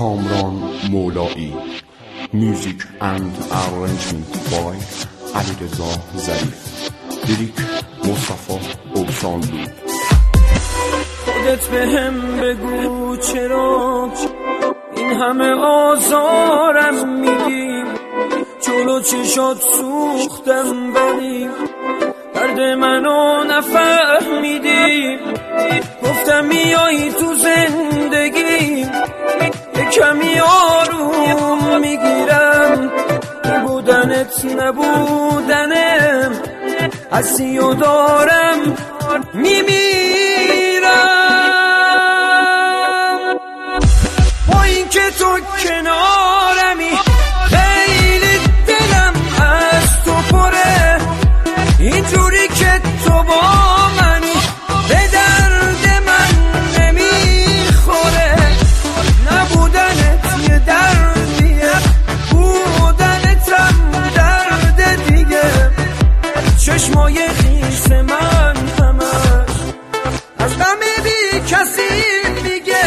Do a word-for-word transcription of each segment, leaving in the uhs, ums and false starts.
کامران مولایی. Music and arrangement by علیرضا ظریف. لیریک مصطفی اوسانلو. خودت بهم بگو چرا این همه آزارم میدی، جلو چشات سوختم ولی درد منو نفهمیدی. گفتم میایی تو زندگی یه کمی آروم میگیرم، بودنت نبودنم هستی و دارم میمیرم. با این که تو کنارمی خیلی دلم از تو پره، اینجوری که تو با منی به درد من نمیخوره. نبودنت یه دردیه، بودنتم درد دیگه. چشمای خیس من همش از غم بی کسی میگه.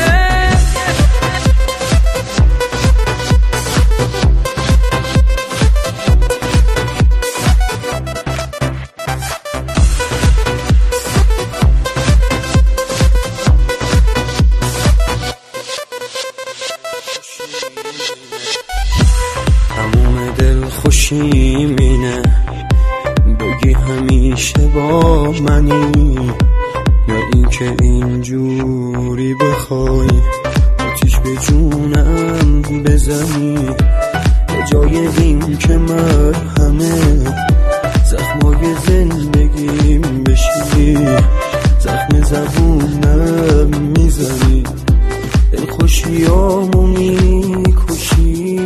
تموم دل خوشی مینه بگی همیشه با منی، یا اینکه اینجوری بخوای آتیش به جونم بزنی. به جای این که مرهمه زخمای زندگیم بشی، زخم زبونم میزنی، دل خوشیامو میکشی.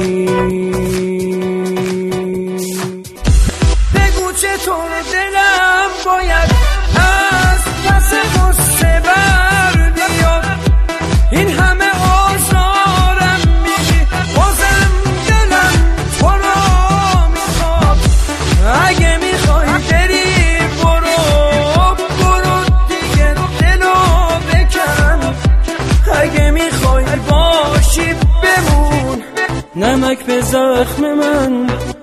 بگو چطور دلم باید از پس غصه بر بیاد، این همه آزارم میگی بازم دلم تو رو میخواد. اگه میخوای بری برو برو دیگه دلو بکن، اگه میخوای باشی بمون نمک به زخم من